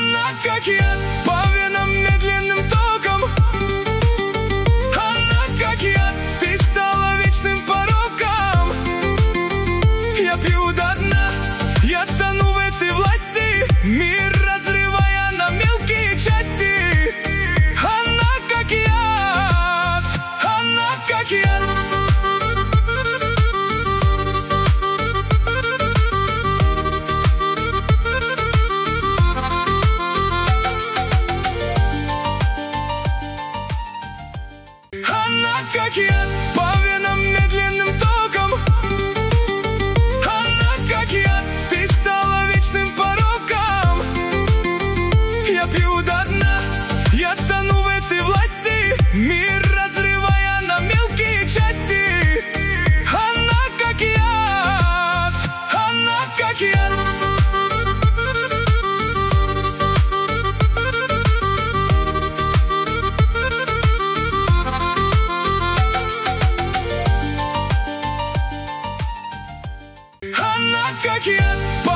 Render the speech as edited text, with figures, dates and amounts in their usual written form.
Она как яд, по венам медленным током. Она как яд, ты стала вечным пороком. Я пью до дна, я тону в этой власти, мир разрывая на мелкие части. Она как яд, она как яд. Она как яд, по венам медленным током. Она как яд, ты стала вечным пороком. Я пью до дна, я тону в этой власти, мир разрывая на мелкие части. Она как яд, она как яд. Она как яд,